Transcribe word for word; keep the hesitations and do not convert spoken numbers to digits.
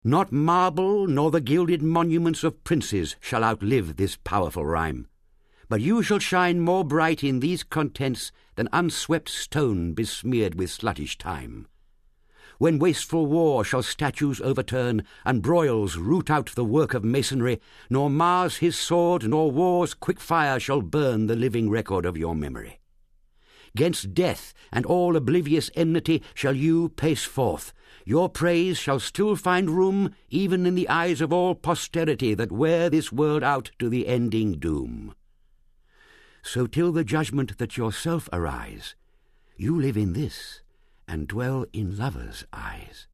Not marble nor the gilded monuments of princes shall outlive this powerful rhyme, but you shall shine more bright in these contents than unswept stone besmeared with sluttish time. When wasteful war shall statues overturn, and broils root out the work of masonry, nor Mars his sword, nor war's quick fire shall burn the living record of your memory. 'Gainst death and all oblivious enmity shall you pace forth. Your praise shall still find room even in the eyes of all posterity that wear this world out to the ending doom. So till the judgment that yourself arise, you live in this and dwell in lovers' eyes.